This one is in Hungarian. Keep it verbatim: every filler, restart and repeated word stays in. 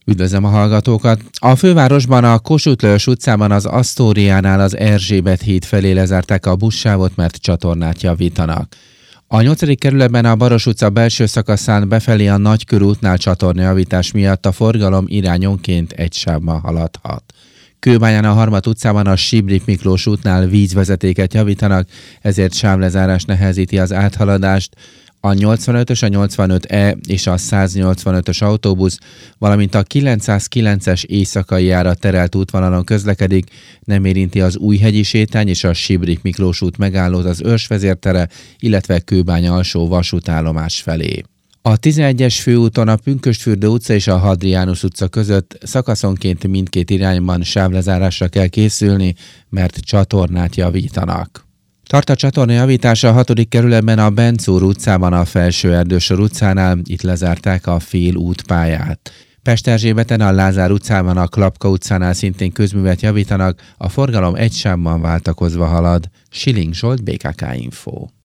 Üdvözlöm a hallgatókat! A fővárosban a Kossuth Lajos utcában az Asztóriánál az Erzsébet híd felé lezárták a buszsávot, mert csatornát javítanak. A nyolcadik kerületben a Baros utca belső szakaszán befelé a Nagykörútnál csatornajavítás miatt a forgalom irányonként egy sávban haladhat. Kőbányán a Harmat utcában a Sibrik Miklós útnál vízvezetéket javítanak, ezért sávlezárás nehezíti az áthaladást. A nyolcvanötös, a nyolcvanöt E és a száznyolcvanötös autóbusz, valamint a kilencszázkilences éjszakai járat terelt útvonalon közlekedik, nem érinti az Újhegyi sétány és a Sibrik Miklós út megállót az Őrsvezértere, illetve Kőbánya alsó vasútállomás felé. A tizenegyes főúton a Pünkösdfürdő utca és a Hadrianus utca között szakaszonként mindkét irányban sávlezárásra kell készülni, mert csatornát javítanak. Tart a csatorna javítása a hatodik kerületben a Bencúr utcában a Felső Erdősor utcánál, itt lezárták a fél útpályát. Pesterzsébeten a Lázár utcában a Klapka utcánál szintén közművet javítanak, a forgalom egy sávban váltakozva halad. Siling Zsolt, bé ká ká Info.